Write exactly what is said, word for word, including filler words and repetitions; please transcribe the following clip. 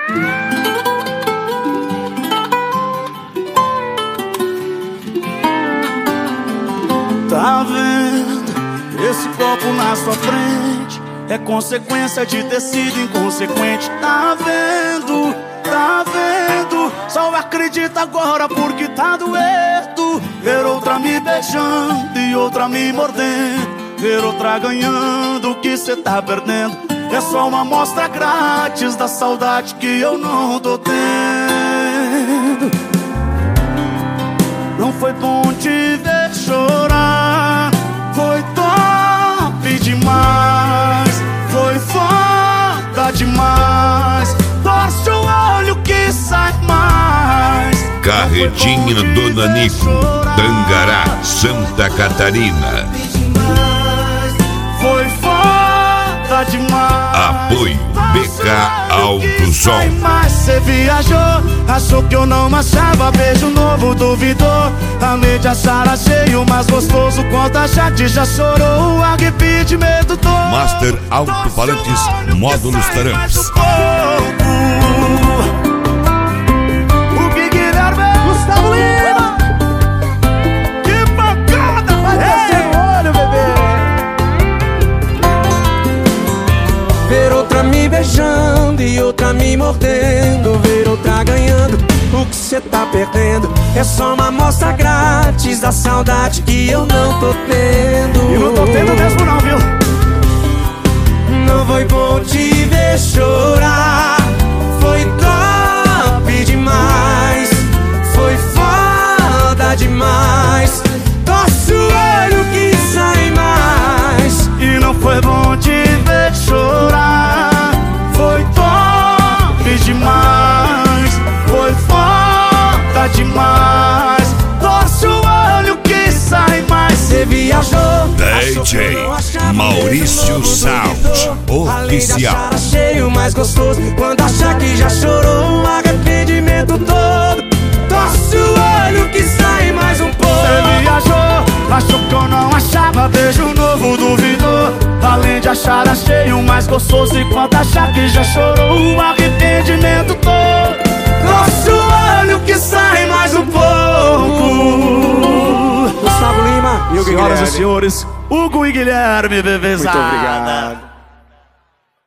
Tá vendo? Esse copo na sua frente é consequência de ter sido inconsequente. Tá vendo? Tá vendo? Só acredita agora porque tá doendo. Ver outra me beijando e outra me mordendo, ver outra ganhando o que cê tá perdendo. É só uma amostra grátis da saudade que eu não tô tendo. Não foi bom te ver chorar, foi top demais, foi foda demais. Torce o olho que sai mais. Carretinha do Nanico, Tangará, Santa Catarina. Foi foda demais. Apoio B K Autosom. Mas cê viajou, achou que eu não achava. Beijo novo, duvidou. A mente achara cheio, mais gostoso quanto a Jade já chorou. Arrependimento todo. Master Alto-Falantes, módulos Taramps. O Guilherme, Gustavo Lima. Que pancada! Vai descer o olho, bebê. Ver outra me beijando e outra me mordendo, ver outra ganhando o que cê tá perdendo. É só uma amostra grátis da saudade que eu não tô tendo. E não tô tendo mesmo não, viu? Não foi bom te ver chorar, foi top demais, foi foda demais. Torce o olho que sai mais. E não foi bom te ver chorar, foi top demais, foi foda demais. Torce o olho que sai mais. Cê viajou, D J Maurício Sound Oficial. Além de achar cheio, mais gostoso quando achar que já chorou. O arrependimento todo. Torce o olho que sai mais um pouco. Cê viajou, achou que eu não achava. Beijo novo, duvidou. Além de achar cheio, mais gostoso enquanto achar que já chorou. O arrependimento todo. Torce o olho que sai mais um pouco. Gustavo Lima e o Senhoras Guilherme. e senhores, Hugo e Guilherme, bebezada. Muito obrigado.